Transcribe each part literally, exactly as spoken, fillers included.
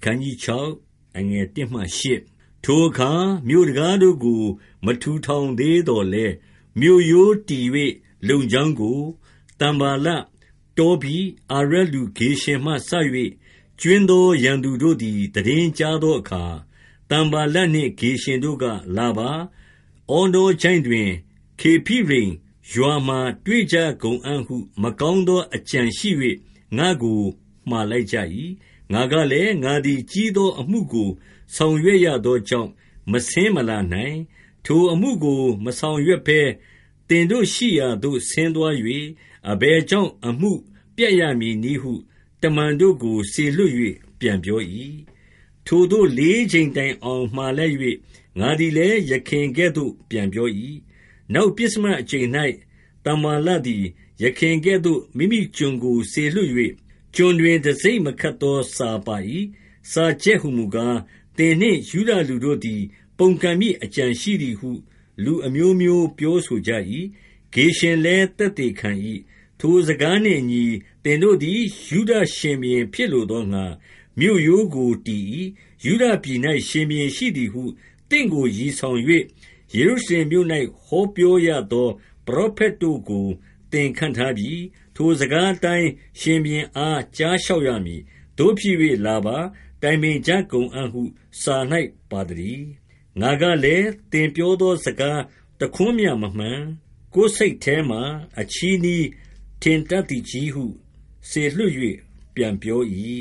ခန်းကြီး၆အငယ်တစ်မှရှစ်ထိုအခါမြို့တကားတို့ကိုမထူထောင်သေးတော်လဲမြို့ရိုးတည်၍လုံချောင်းကိုတံပါလတောဘီအာရလူဂေရှင်မှဆ၍ကျွင်းသောရန်သူတို့သည်တည်င်းကြားသောအခါတံပါလနှင့်ဂေရှင်တို့ကလာပါအောနောချိုင်းတွင်ခေဖိရိမ်ရွာမှတွေ့ကြကုန်အံ့ဟုမကောင်းသောအကြံရှိ၍ငါကိုမှားလိုက်ကြ၏ငါကလည်းငါသည်ကြီးသောအမှုကိုဆောင်ရွက်ရသောကြောင့်မဆင်းမလာနိုင်ထိုအမှုကိုမဆောင်ရွက်ဘဲတင်တို့ရှိရာသို့ဆင်းသွား၍အဘယ်ကြောင့်အမှုပြတ်ရမည်နည်းဟုတမန်တို့ကိုစေလွှတ်၍ပြန်ပြော၏ထိုတို့လေးချိန်တိုင်အောင်မှားလိုက်၍ငါသည်လည်းယခင်ကဲ့သို့ပြန်ပြော၏နောက်ပစ္စမအချိန်၌တမန်လသည်ယခင်ကဲ့သို့မိမိကျွန်ကိုစေလွှတ်၍ကျွန်တွင်တစိမ့်မခတ်သောစာပါ၏စာချက်ဟုမူကားတင်နှင့်ယူဒလူတို့သည်ပုန်ကန်မိအကြံရှိသည်ဟုလူအမျိုးမျိုးပြောဆိုကြ၏ဂေရှင်လည်းတက်တည်ခံ၏ထိုစကားနှင့်အညီတင်တို့သည်ယူဒရှင်ဘုရင်ဖြစ်လိုသောငါမြို့ရိုးကိုတည်၏ယူဒပြည်၌ရှင်ဘုရင်ရှိသည်ဟုတင့်ကိုရည်ဆောင်၍ယေရုရှလင်မြို့၌ဟောပြောရသောပရောဖက်တို့ကိုတင်ခန့်ထားပြီးထိုစကားအတိုင်းရှင်ဘုရင်အားကြားလျှောက်ရမည်တို့ဖြစ်၍လာပါတိုင်ပင်ကြကုန်အံ့ဟုစာ၌ပါသည်ငါကလည်းတင်ပြောသောစကားတခွန်းမျှမမှန်ကိုယ်စိတ်ထဲမှအချီးနှီးထင်တတ်သည်ကြီးဟုစေလွှတ်၍ပြန်ပြော၏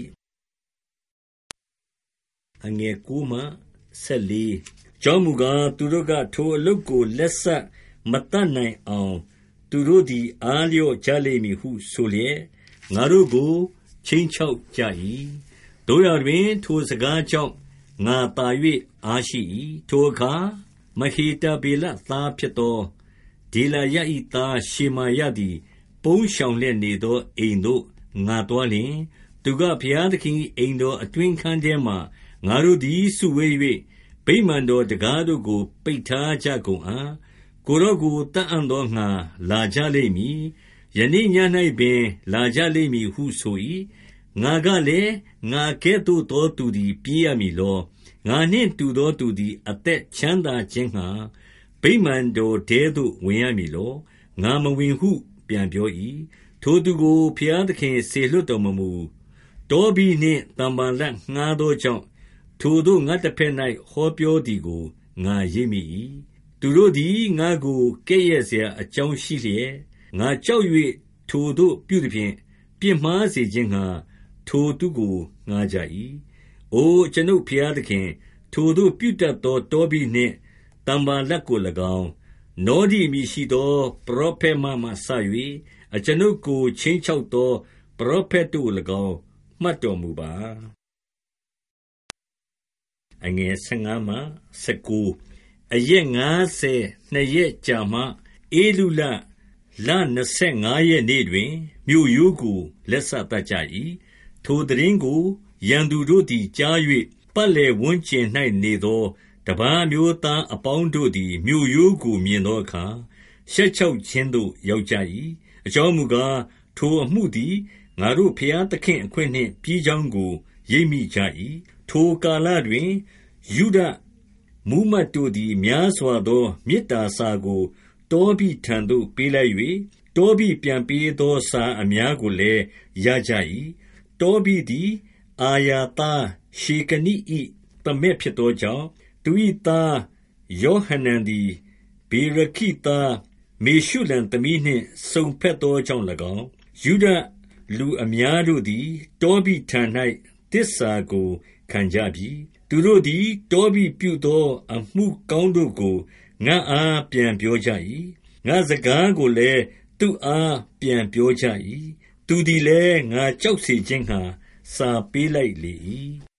အငယ်ကိုမှဆက်လေးကြောင့်မူကားသူတို့ကထိုအလုပ်ကိုလက်ဆက်မတတ်နိုင်အောင်သူတို့သည်အားလျော့ကြလိမ့်မည်ဟုဆိုလျက်ငါတို့ကိုချင်းချောက်ကြ၏တို့ရတွင်ထိုစကားကြောင့်ငါသာ၍အားရှိ၏ထိုအခါမဟေတဗေလသားဖြစ်သောဒေလာယ၏သားရှေမာယသည်ပုန်းရှောင်လျက်နေသောအိမ်သို့ငါသွားလျှင်သူကဘုရားသခင်၏အိမ်တော်အတွင်းခန်းထဲမှငါတို့သည်စုဝေး၍ဗိမာန်တော်တကားတို့ကိုပိတ်ထားကြကုန်အံ့ကိုယ်တော်ကိုတတ်အံ့သောငါလာကြလိမ့်မည်ယနေ့ည၌ပင်လာကြလိမ့်မည်ဟုဆို၏ငါကလည်းငါကဲ့သို့သောသူသည်ပြေးရမည်လောငါနှင့်တူသောသူသည်အသက်ချမ်းသာခြင်းငှါဗိမာန်တော်ထဲသို့ဝင်ရမည်လောငါမဝင်ဟုပြန်ပြော၏ထိုသူကိုဘုရားသခင်စေလွှတ်တော်မမူတောဘီနှင့်တံပါလတ်ငှါးသောကြောင့်ထိုသို့ငါတစ်ဖက်၌ဟောပြောသည်ကိုငါရိပ်မိ၏သူတို့သည်ငါကိုကဲ့ရဲ့เสียအကြောင်းရှိလျက်ငါကြောက်၍ထိုသို့ပြုသည်ဖြင့်ပြစ်မှားစေခြင်းငှါထိုသူကိုငှါးကြ၏အိုကျွန်ုပ်ဘုရားသခင်ထိုသို့ပြုတတ်သောတောဘီနှင့်တံပါလတ်ကို၎င်းနောဒိအမည်ရှိသောပရောဖက်မှမှစ၍အကျွန်ုပ်ကိုချင်းချောက်သောပရောဖက်တို့၎င်းမှတ်တော်မူပါအငယ်၁၅မှ၁၉အရက်ငါးဆယ်နှစ်ရက်ကြာမှအေလုလလနှစ်ဆယ်ငါးရက်နေ့တွင်မြို့ရိုးကိုလက်စတတ်ကြ၏ထိုသတင်းကိုရန်သူတို့သည်ကြား၍ပတ်လည်ဝန်းကျင်၌နေသောတပါးမျိုးသားအပေါင်းတို့သည်မြို့ရိုးကိုမြင်သောအခါရှက်ချောက်ခြင်းသို့ရောက်ကြ၏အကြောင်းမူကားထိုအမှုသည်ငါတို့ဘုရားသခင်အခွင့်နှင့်ပြီးကြောင်းကိုရိပ်မိကြ၏ထိုကာလတွင်ယုဒမူးမတ်တို့သည်များစွာသောမေတ္တာစာကိုတောဘိထံသို့ပေးလိုက်၍တောဘိပြန်ပေးသောစာအများကိုလည်းရကြ၏တောဘိသည်အာယာသားရှေကနိ၏သမက်ဖြစ်သောကြောင့်သူ၏သားယောဟနန်သည်ဗေရခိသားမေရှုလံသမီးနှင့်စုံဖက်သောကြောင့်၎င်းယုဒလူအများတို့သည်တောဘိထံ၌သစ္စာကိုခံကြပြီသူတို့သည်တောဘိပြုသောအမှုကောင်းတို့ကိုငါအားပြန်ပြောကြ၏ငါစကားကိုလည်းသူအားပြန်ပြောကြ၏သူသည်လည်းငါကြောက်စေခြင်းငှါစာပေးလိုက်လေ၏